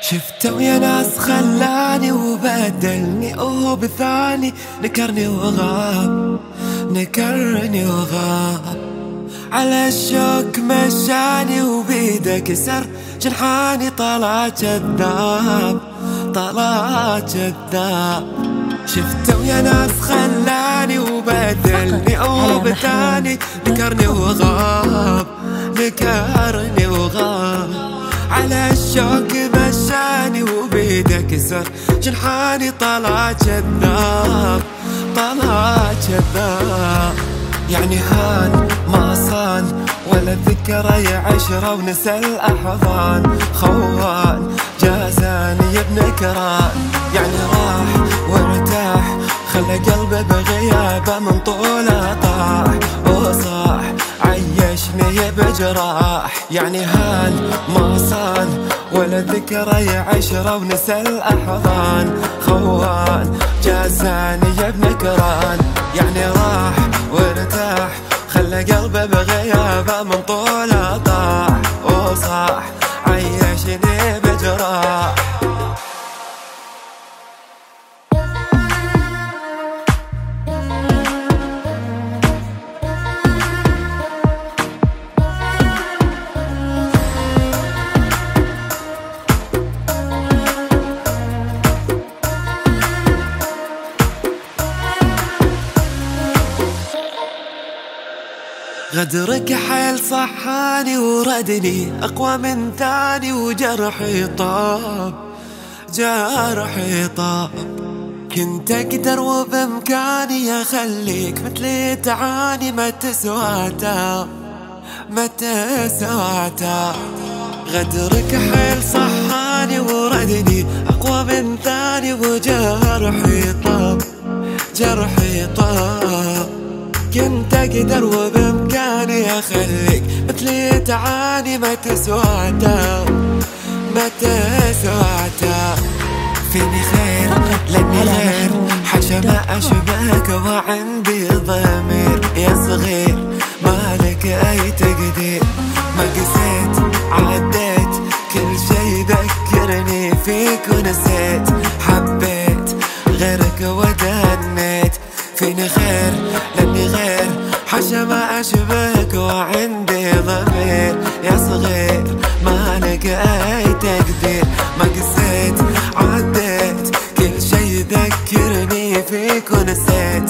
شفته يا ناس خلاني وبدلني بثاني نكرني وغاب، نكرني وغاب على الشوك مشاني وبيده كسر جنحاني طلع كذاب، طلع كذاب. شفته يا ناس خلاني وبدلني بثاني نكرني وغاب، نكرني وغاب على الشوك مشاني وبيده كسر جنحاني طلع كذاب، طلع كذاب. يعني هان ما صان ولا ذكرى عشرة ونسى الأحضان، خوان جازاني يا ابن كران. يعني راح وارتاح خلى قلبه بغيابه من طوله طاح وصاح، عيشني بجراح. يعني هان ما صان ولا ذكرى عشرة ونسى الأحضان، خوان جازاني يا ابن كران. يعني راح وارتاح خلى قلبه بغيابه من طوله طاح وصاح، عيشني بجراح. غدرك حيل صحاني وردني أقوى من ثاني، وجرحي طاب، جرحي طاب. كنت أقدر وبإمكاني أخليك مثلي تعاني، ما تسواتا، ما تسواتا. غدرك حيل صحاني وردني أقوى من ثاني، وجرحي طاب، جرحي طاب. كنت أقدر وبإمكاني أخليك مثلي تعاني، ما تسواتا، ما تسواتا. فيني خير لاني غير حاجة ما أشبهك، وعندي ضمير يا صغير مالك أي تقدير. ما قسيت عديت كل شي ذكرني فيك ونسيت، حبيت غيرك ودنيت. فيني خير لاني غير حاجة ما أشبهك، وعندي ضمير يا صغير مالك أي تقدير. ما قسيت عديت كل شي ذكرني فيك ونسيت،